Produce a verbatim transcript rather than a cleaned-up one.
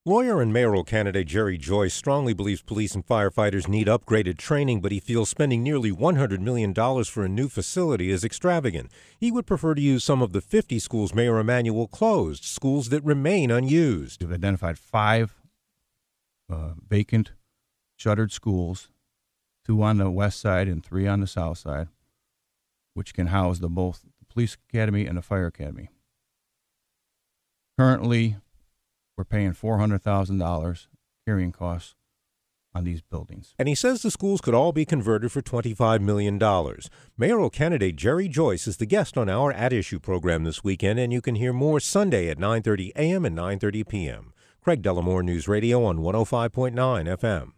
Lawyer and mayoral candidate Jerry Joyce strongly believes police and firefighters need upgraded training, but he feels spending nearly one hundred million dollars for a new facility is extravagant. He would prefer to use some of the fifty schools Mayor Emanuel closed, schools that remain unused. We've identified five uh, vacant, shuttered schools, two on the west side and three on the south side, which can house the both the police academy and the fire academy. Currently, we're paying four hundred thousand dollars carrying costs on these buildings. And he says the schools could all be converted for twenty-five million dollars. Mayoral candidate Jerry Joyce is the guest on our At Issue program this weekend, and you can hear more Sunday at nine thirty a.m. and nine thirty p.m. Craig Dellamore News Radio on one oh five point nine F M.